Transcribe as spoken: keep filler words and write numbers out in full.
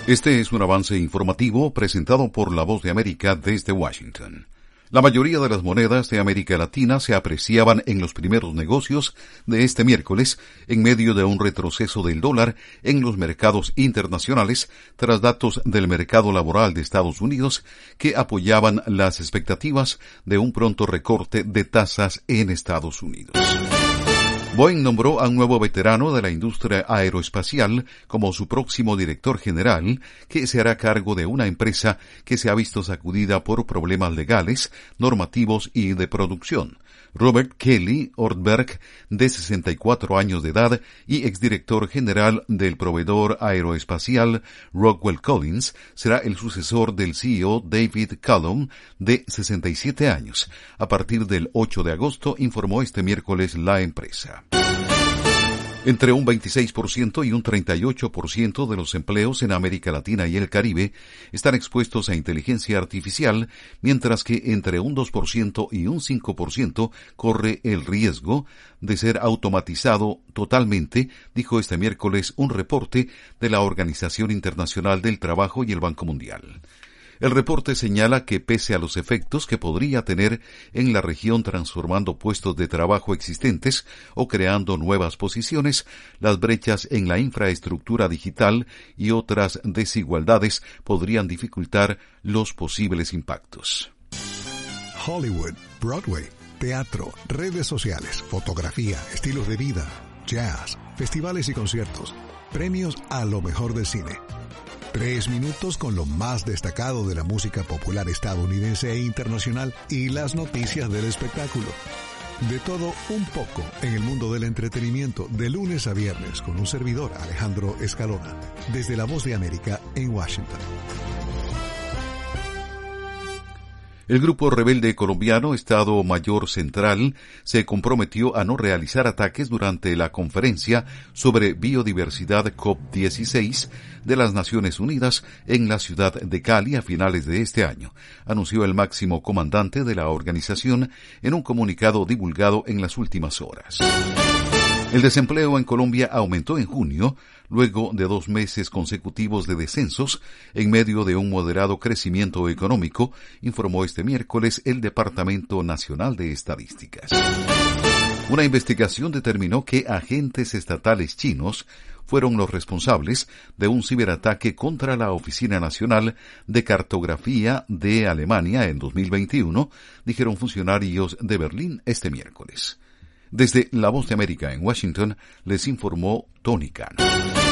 Este es un avance informativo presentado por La Voz de América desde Washington. La mayoría de las monedas de América Latina se apreciaban en los primeros negocios de este miércoles en medio de un retroceso del dólar en los mercados internacionales tras datos del mercado laboral de Estados Unidos que apoyaban las expectativas de un pronto recorte de tasas en Estados Unidos. Boeing nombró a un nuevo veterano de la industria aeroespacial como su próximo director general, que se hará cargo de una empresa que se ha visto sacudida por problemas legales, normativos y de producción. Robert Kelly Ortberg, de sesenta y cuatro años de edad y exdirector general del proveedor aeroespacial Rockwell Collins, será el sucesor del C E O David Callum, de sesenta y siete años. A partir del ocho de agosto, informó este miércoles la empresa. Entre un veintiséis por ciento y un treinta y ocho por ciento de los empleos en América Latina y el Caribe están expuestos a inteligencia artificial, mientras que entre un dos por ciento y un cinco por ciento corre el riesgo de ser automatizado totalmente, dijo este miércoles un reporte de la Organización Internacional del Trabajo y el Banco Mundial. El reporte señala que pese a los efectos que podría tener en la región transformando puestos de trabajo existentes o creando nuevas posiciones, las brechas en la infraestructura digital y otras desigualdades podrían dificultar los posibles impactos. Hollywood, Broadway, teatro, redes sociales, fotografía, estilos de vida, jazz, festivales y conciertos, premios a lo mejor del cine. Tres minutos con lo más destacado de la música popular estadounidense e internacional y las noticias del espectáculo. De todo un poco en el mundo del entretenimiento de lunes a viernes con un servidor, Alejandro Escalona, desde La Voz de América en Washington. El grupo rebelde colombiano Estado Mayor Central se comprometió a no realizar ataques durante la conferencia sobre biodiversidad COP dieciséis de las Naciones Unidas en la ciudad de Cali a finales de este año, anunció el máximo comandante de la organización en un comunicado divulgado en las últimas horas. El desempleo en Colombia aumentó en junio, luego de dos meses consecutivos de descensos, en medio de un moderado crecimiento económico, informó este miércoles el Departamento Nacional de Estadísticas. Una investigación determinó que agentes estatales chinos fueron los responsables de un ciberataque contra la Oficina Nacional de Cartografía de Alemania en dos mil veintiuno, dijeron funcionarios de Berlín este miércoles. Desde La Voz de América en Washington, les informó Tony Cano.